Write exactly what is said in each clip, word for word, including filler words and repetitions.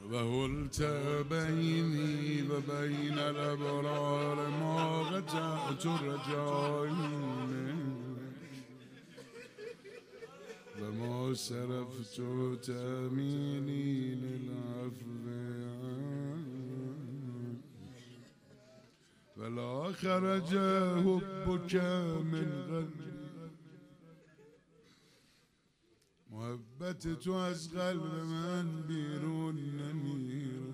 وهلت بيني وبين الأبرار ما قطعت رجائي وما صرفت تأميني للعفو ولا خرج حبك من قلبي محبت تو از قلب من بیرون نمیره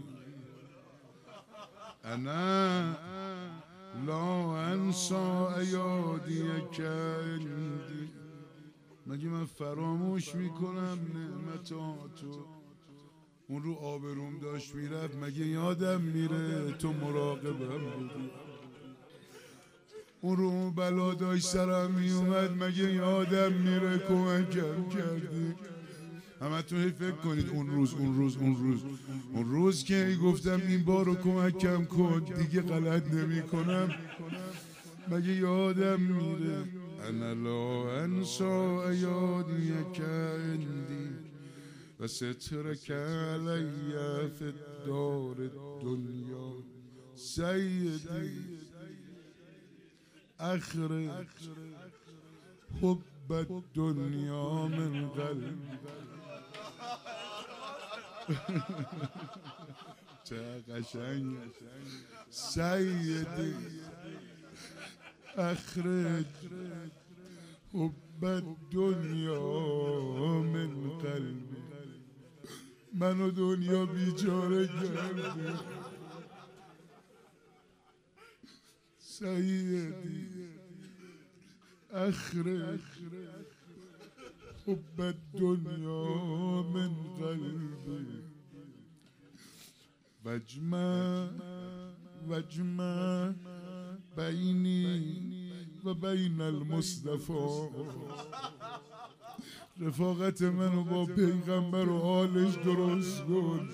انا لا انسا ایادیک عندی مگه من فراموش میکنم نعمتاتو اون رو آبروم داشت میرفت مگه یادم میره تو مراقبم بودی اون رو بلا داشت سرم میومد مگه یادم میره کمکم کردی همه تو فکر کنید اون روز اون روز اون روز اون روز که گفتم این بار رو کمکم کن دیگه غلط نمی کنم مگه یادم میره انا لا انسا ایادیک عندی و سترک علی فی الدار الدنیا سیدی اخرج حب الدنیا من قلبی چه قشنگ سیدی اخرج حب الدنیا من قلبی منو دنیا بیچاره کردی سیدی اخرج حب الدنیا من قلبی وجمع وجمع بینی و بین المصطفى رفاقت منو با پیغمبر و آلش درست کن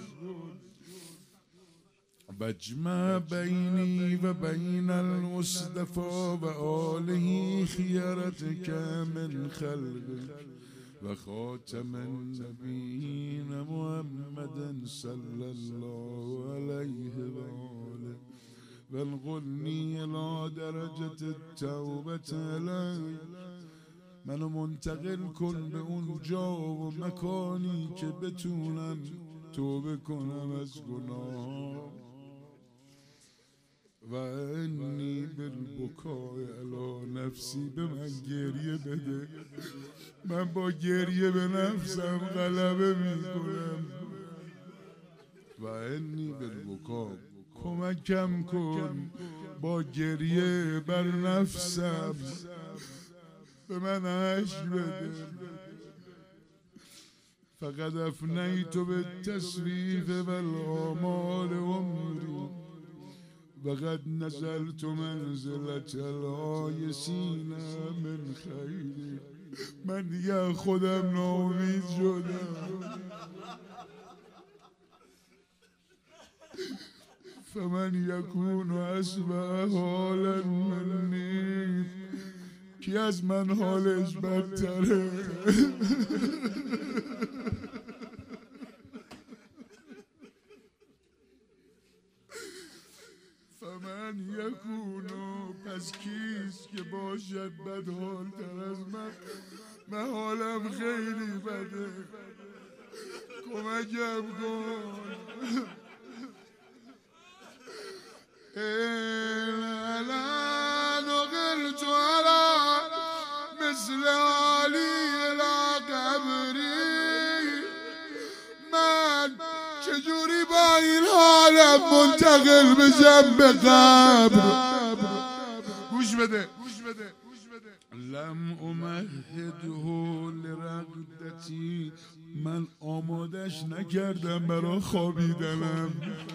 وجمع بینی و بین المصطفى و آله خیرتک من خلقک و خاتم النبیین محمد صلی الله علیه و آله وانقلنی الی درجة التوبة علی منو منتقل کن به اون جا و مکانی که بتونم توبه کنم از گناه و انی بالبکای علی نفسی به من گریه بده من با گریه به نفسم غلبه میکنم و انی بالبکای کمکم کن با گریه بر نفسم به من عشق بده فقد افنیت بالتصریف والآمال عمری وقد نزلت منزلة الآیسین من خیری من دیگه خودم ناامید شدم فمن یکون اصبح حالا منی کی از من حالش بدتره فمن یکونو پس کیست که باشد بد حال تر از من من حالم خیلی بده کمکم کن الا نقلت على مثل علی الى قبری من چجوری با این حالم منتقل بشم به قبر گوش بده لم امهده لرقدتی من آمادش نکردم برای خوابیدنم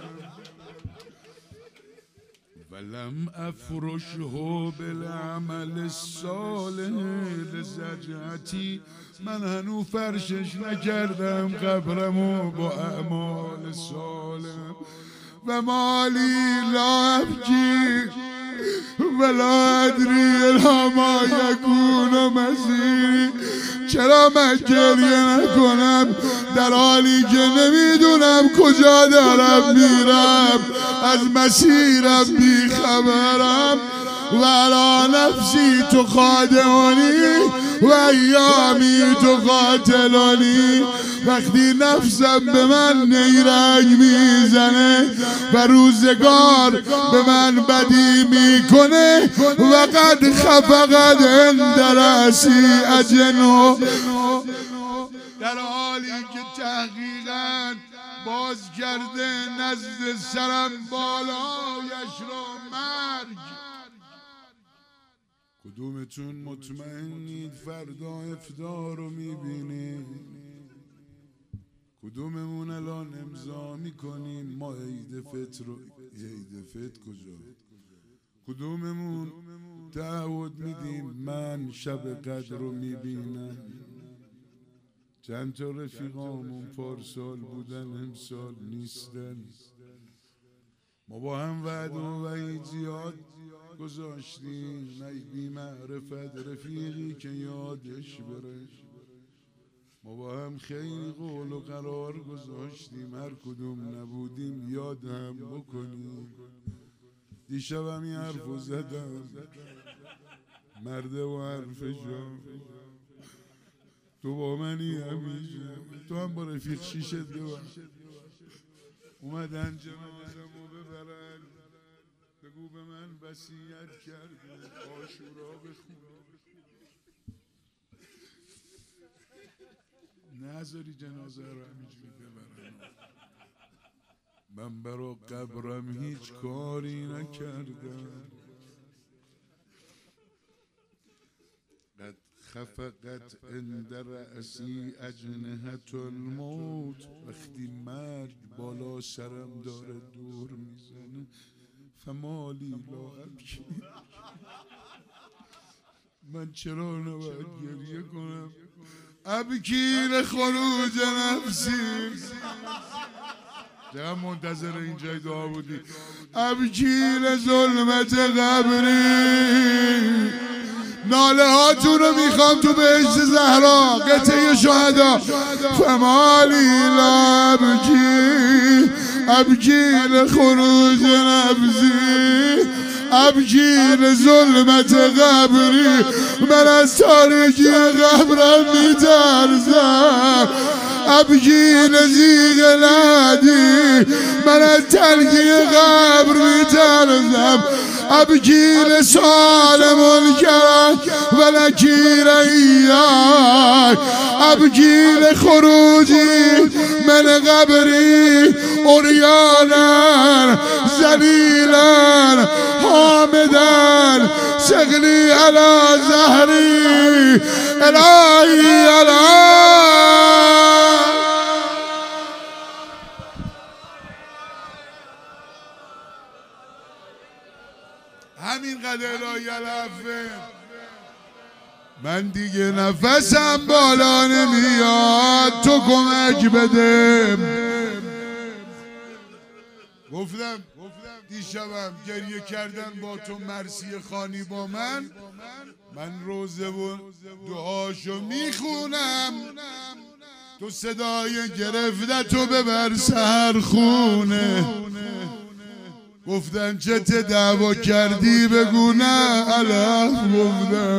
ولم افرشه بالعمل الصالح لزجعتی من هنو فرشش نکردم قبرمو با اعمال صالح و مالی لا ابکی ولا ادری الی ما یکون مصیری چرا من گریه نکنم در حالی که نمیدونم کجا دارم میرم، از مسیرم بیخبرم. ولا نفسی تو خادعانی و ایامی تو قاتلانی. وقتی نفسم به من نیرنگ میزنه و روزگار به من بدی میکنه، وقد خفقد عند رأسی اجنو، در حالی که تحقیقاً باز کرده نزد سرم بالایش رو مرگ. کدومتون مطمئنید فردا افطار رو میبینید؟ کدوممون الان امضا میکنیم ما عید فطر رو؟ عید فطر کجا؟ کدوممون تعهد میدیم من شب قدر رو میبینم؟ چند تا رفیقامون پارسال بودن امسال نیستن. ما با هم وعده و وعید زیاد گذاشتیم، نه بی معرفت رفیقی که یادش بره. ما با هم خیلی قول و قرار گذاشتیم، هر کدوم نبودیم یاد هم بکنیم. دیشبم یه حرفو زدم، مرده و حرفشم، تو با منی همیشه، تو هم با رفیق شیشت ببر. اومدن جنازمو ببرن، بگو به من وصیت کرده عاشورا بخونه. نذاری جنازه رو همینجوری ببرن. من برا قبرم هیچ کاری نکردم. قد خفقت عند رأسی اجنحة الموت. وقتی مرگ بالا سرم داره دور میزنه، فمالی لا ابکی، من چرا نباید گریه کنم؟ ابکی لخروج نفسی. چقدر منتظر این جای دعا بودی. ابکی لظلمت قبری. ناله هاتون رو میخوام تو بهشت زهرا، قطعه شهدا. فمالی لا ابکی، ابکی لخروج نفسی، ابکی لظلمت قبری. من از تاریکی قبرم میترسم. ابکی لضیق لحدی، من از تلخی قبر میترسم. ابکی لسؤال منکر و نکیر ایاک. ابکی لخروجی من قبری عریانا ذلیلا حامدا شغلی علی ظهری الهی الهی. همین قدر الهی العفو. من دیگه نفسم بالا نمیاد، تو کمک بده. گفتم دیشبم گریه کردن با تو مرثیه خوانی با من، من روزه و دعاشو میخونم، تو صدای گرفته تو ببر سر خونه. گفتن چه ته دعوا کردی بگو نه علف. گفتم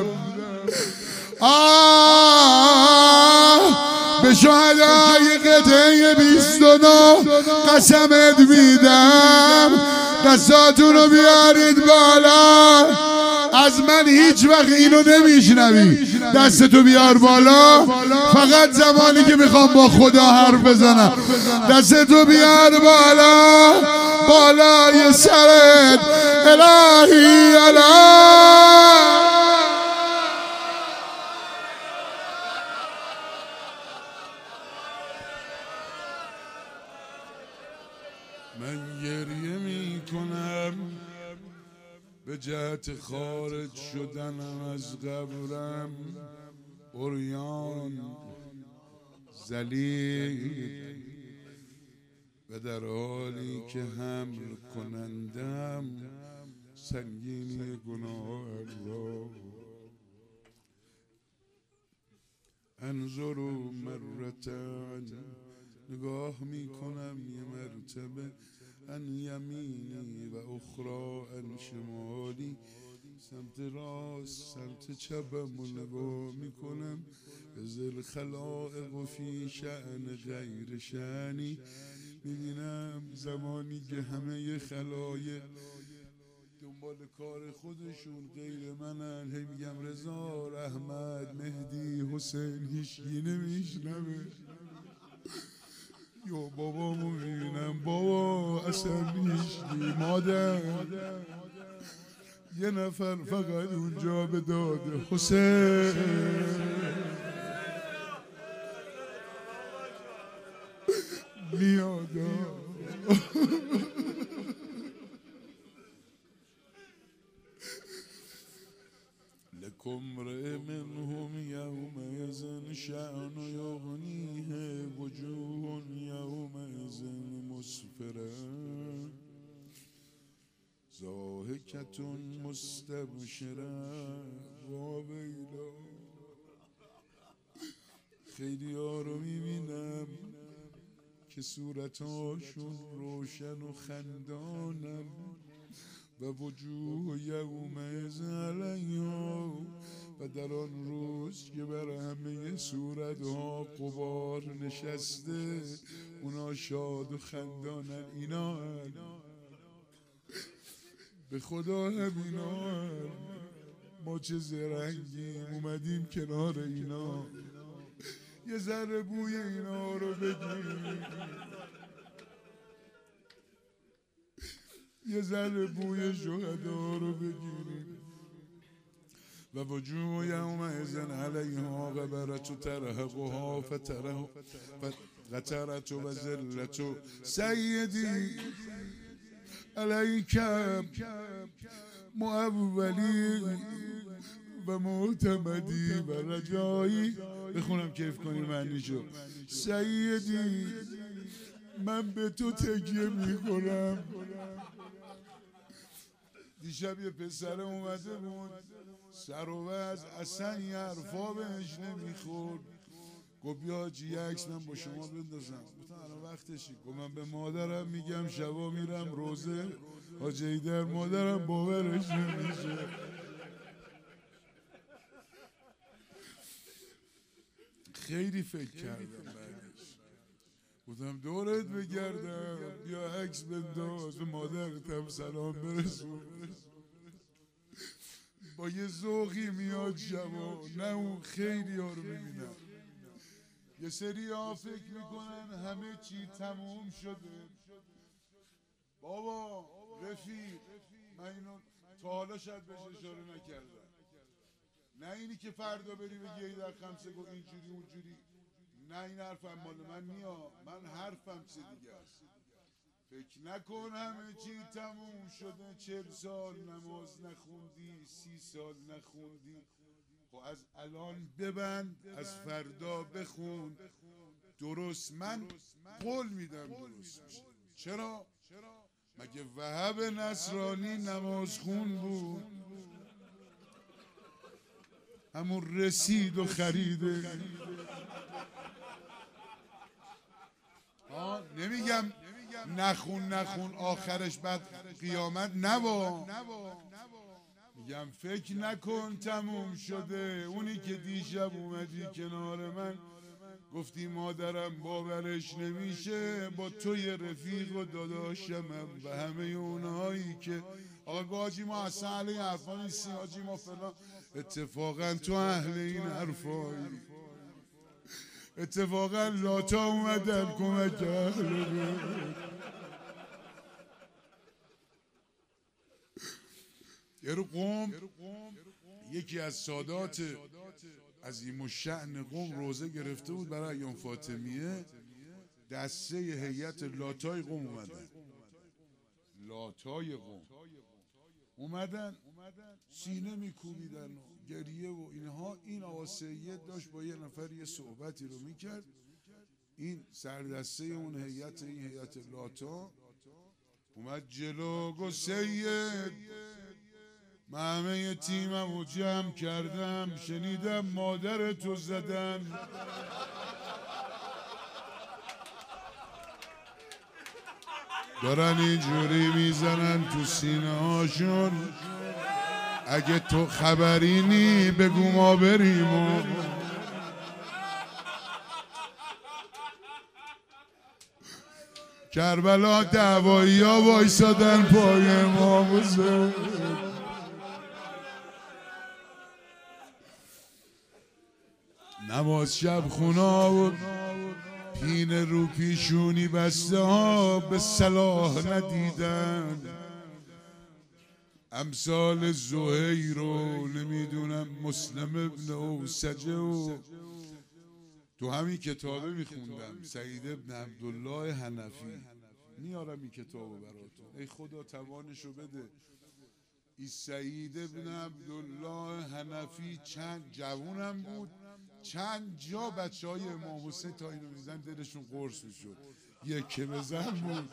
آه به شهدای قطعه بیست و نه قسمت میدم، دستاتون رو بیارید بالا. از من هیچ وقت اینو نمیشنوی، دستتو بیار بالا. فقط زمانی که میخوام با خدا حرف بزنم، دستتو بیار بالا، بالای سرت. الهی الهی. من گریه میکنم به جهت خارج شدنم از قبرم، عریان ذلیل، و در حالی که حمل کنندم سنگینی گناه را. انظر مرتن نگاه میکنم یه مرتبه ان یمینی و اخرى ان شمالی سمت راست سمت چپم رو نگاه میکنم ذل خلائق و فی شأن غیر شأنی میبینم زمانی که همه خلایق دنبال کار خودشون غیر منن هی میگم رضا احمد مهدی حسین هیچکی نمیشنوه یا بابامو میبینم بابا اصلا هیچکی مادر یه نفر فقط اونجا به داد حسین میاد لکم رئ منهم یومئذ شأن یغنیه وجوه یومئذ مسفره ضاحکة مستبشره وا ویلا خیلی ها رو میبینم که صورتاشون روشن و خندانن و وجوه یومئذ علیها و در آن روز که بر همه صورتها غبار نشسته اونا شاد و خندانن. اینا به خدا همینا ما چه زرنگیم اومدیم کنار اینا یه ذره بوی اینا رو بگیریم یه ذره بوی شهدا رو بگیریم و وجوه یومئذ علیها غبرة ترهقها فتره قترة و ذلة سیدی علیک معولی و معتمدی و رجایی. بخونم کیف کنی معنیشو. سیدی من به تو تکیه میکنم. دیشب یه پسر اومده بود سر و وز اصلا یه حرفا بهش نمیخورد. گفت بیا حاجی یه عکس من با شما بندازم. گفتم الان وقتشی. گفت من به مادرم میگم شبا میرم روزه حاجی ایدر مادرم باورش نمیشه. خیلی فکر کردم بعدش. گفتم دورت بگردم بیا عکس بنداز به مادرتم سلام برسون. با یه ذوقی میاد شبا. نه اون خیلی ها رو میبینم یه سری ها فکر میکنن همه چی تموم شده. بابا رفیق من اینو تا حالا شاید بهش اشاره نکردم. نه اینی که فردا بری بگی ای در خمسه گو اینجوری اونجوری. نه این حرفم مال من نیا. من حرفم چه دیگه است. فکر نکن همه چی تموم شده. چهل سال نماز نخوندی سی سال نخوندی. خب از الان ببند از فردا بخون. درست من قول میدم درست میشه. چرا؟ مگه وهب نصرانی نماز خون بود؟ همون رسید و خریده. نمیگم نخون نخون آخرش بعد قیامت نبا. میگم فکر نکن تموم شده. اونی که دیشب اومدی کنار من گفتی مادرم باورش نمیشه با توی رفیق و داداشمم و همه اونهایی که آقا گاجی ما اصلا اهل این حرفا نیستی حاجی ما فلان. اتفاقا تو اهل این حرفایی. اتفاقا لاتا اومدن کمک اهل بود. یه رو قوم یکی از سادات عظیم الشأن قوم روزه گرفته بود برای ایام فاطمیه. دسته هیئت لاتای قوم اومدن. لاتای قوم اومدن سینه میکوبیدن و گریه و اینها. این آقا سید داشت با یه نفر یه صحبتی رو میکرد. این سردسته اون هیئت این هیئت لاتا اومد جلو گفت سید من همه تیمم رو جمع کردم، شنیدم مادر تو زدن. دارن اینجوری میزنن تو سینه هاشون، اگه تو خبرینی بگو ما بریم. کربلا دعوایی ها وایسادن پای امام حسین. نماز شب خونا و پین رو پیشونی بسته ها به صلاح ندیدن. امثال زهیر و نمیدونم مسلم ابن اوسجه و تو همین کتابه میخوندم سعید ابن عبدالله حنفی. میارم این کتابو براتون، ای خدا توانشو بده. این سعید ابن عبدالله حنفی چند جوونم بود، چند جا بچه های امام حسین تا اینو میزن دلشون قرص میشد، یکی بزن بود.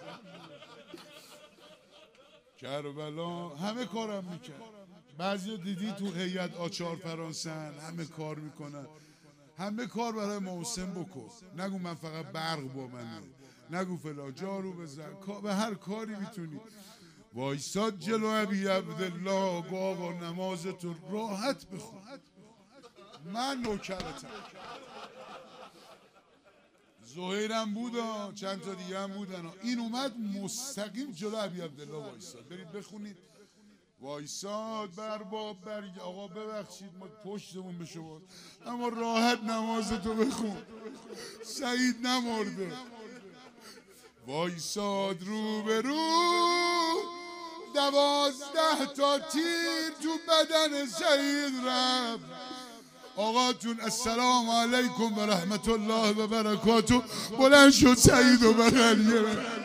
کربلا همه کارم میکرد. بعضی دیدی تو هیئت آچار فرانسن همه کار میکنن. همه کار برای امام حسین بکن، نگو من فقط برق با منه، نگو فلان جارو بزن، به هر کاری میتونی. وایساد جلو ابی عبدالله گو آقا نمازتو راحت بخون، من نوکرتم. زهیرم بود، چند تا دیگه هم بودن. این اومد مستقیم جلو ابی عبدالله وایساد. برید بخونید. وایساد بر باب برگ آقا ببخشید ما پشتمون به شما، اما راحت نمازتو بخون، سعید نمرده. وایساد رو به رو، دوازده تا تیر تو بدن سعید رفت. آقاتون السلام علیکم و رحمت الله و برکاته. بلند شد سعید و بغل گرفت،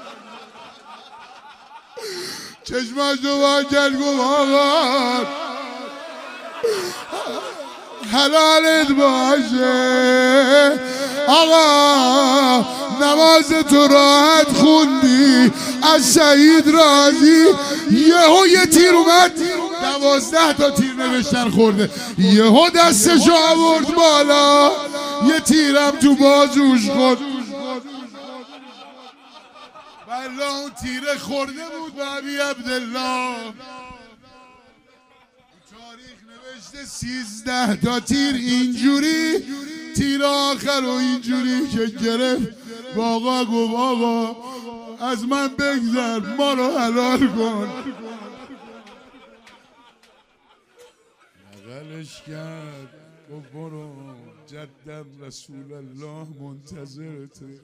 چشماش رو با کرد گفت آقا حلالت باشه، آقا نماز تو راحت خوندی، از سعید راضی. یهو یه تیر اومد، دوازده تا تیر نوشتن خورده، یهو دستشو آورد بالا، یه تیرم تو بازوش خورد. والله اون تیره خورده بود به ابی عبدالله. تاریخ نوشته سیزده تا تیر اینجوری، تیر آخر و اینجوری که گرفت و آقا گفت آقا از من بگذر، ما رو حلال کن. نقلش کرد گفت برو جدم رسول الله منتظرته،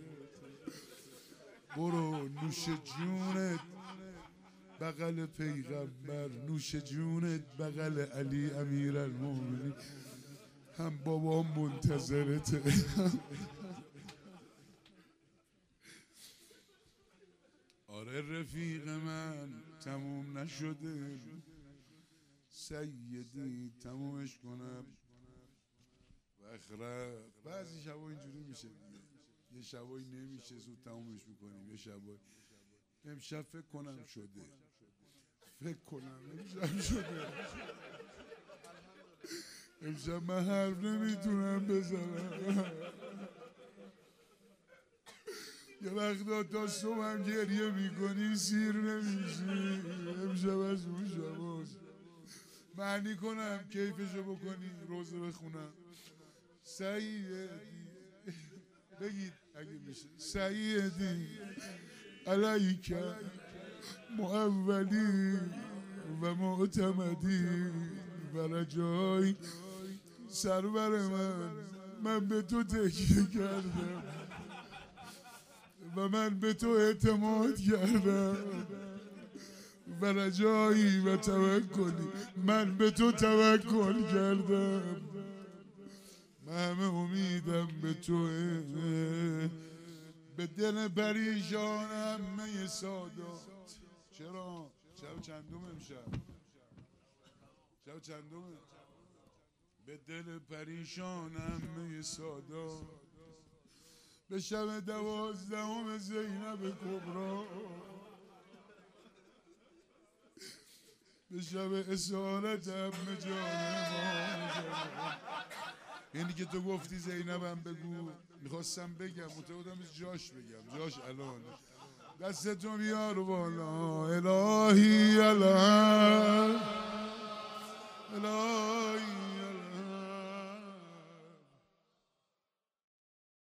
برو نوش جونت بغل پیغمبر، نوش جونت بغل علی امیر المومنین، هم بابام منتظرته. آره رفیق من تموم نشده، سیدی تمومش کنم بخره. بعضی شبا اینجوری میشه، یه شبایی نمیشه زود تمومش میکنیم، یه شبایی. امشب فکر کنم شده، فکر کنم امشب شده. امشب من حرف نمیتونم بزنم، یه وقتا تا صبح هم گریه میکنی سیر نمیشی. امشب از اون شباست، معنی کنم کیفشو بکنی، روزه بخونم. سعیدی بگید اگه میشه، سعیدی علیک معولی و معتمدی و رجایی. سرور من، من به تو تکیه کردم و من به تو اعتماد کردم و رجایی و توکلی، من به تو توکل کردم. من همه امیدم به توه، به دل پریشانم می سادات. چرا؟ شب چندم امشب؟ شب چندم؟ به دل پریشانم می سادات، به شب دوازدهم زینب کبرا، به شب اسارتم به جان ما. اینی که تو گفتی زینبم بگو، میخواستم بگم متعودم جاش بگم، جاش الان دستتو بیار بالا. الهی الهی الهی